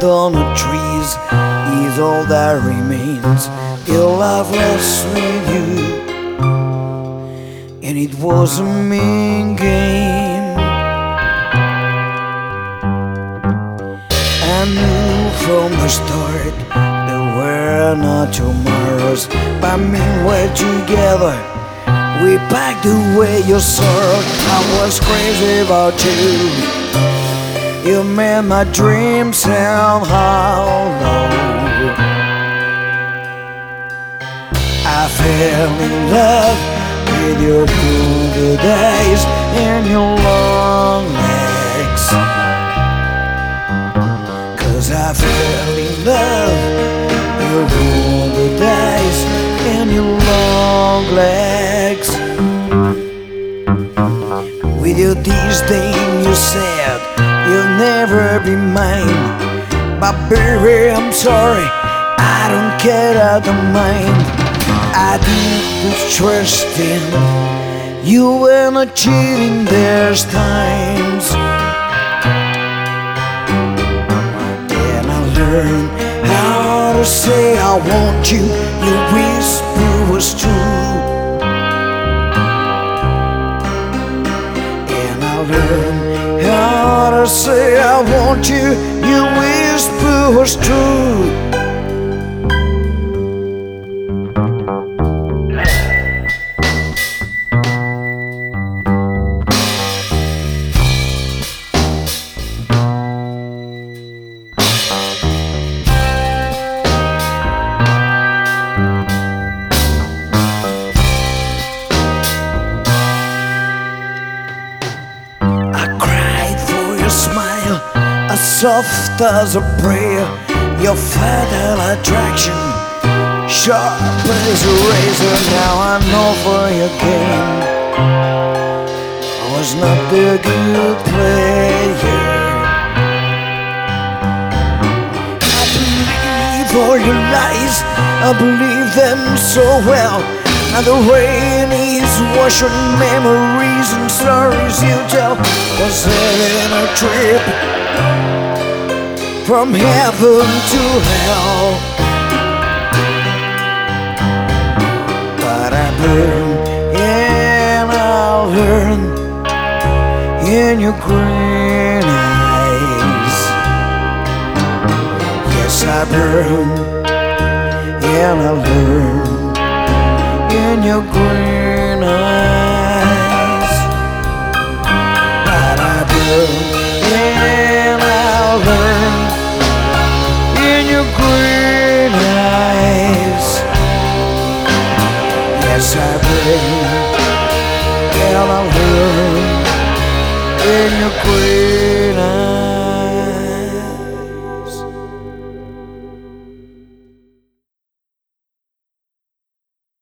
on the trees is all that remains. Your love was with you, and it was a mean game. I knew from the start there were no tomorrows, but meanwhile together we packed away your sorrow. I was crazy about you. You made my dreams sound hollow. I fell in love with your good eyes and your long legs. 'Cause I fell in love with your good eyes and your long legs. With your disdain you said you'll never be mine, but baby I'm sorry, I don't care, I don't mind. I did put trust in you were not cheating, there's times. Then I learned how to say I want you, your whisper was true. And I learned how to say I want you, your whisper was true. Smile, as soft as a prayer, your fatal attraction, sharp as a razor. Now I know for your game I was not the good player. I believe all your lies, I believe them so well. Now the rain is washing memories and stories you tell. Was it a trip from heaven to hell? But I burn and I'll learn in your green eyes. Yes, I burn and I'll learn in your green eyes. But I burn and I'll learn in your green eyes. Yes, I burn and I'll learn in your green eyes.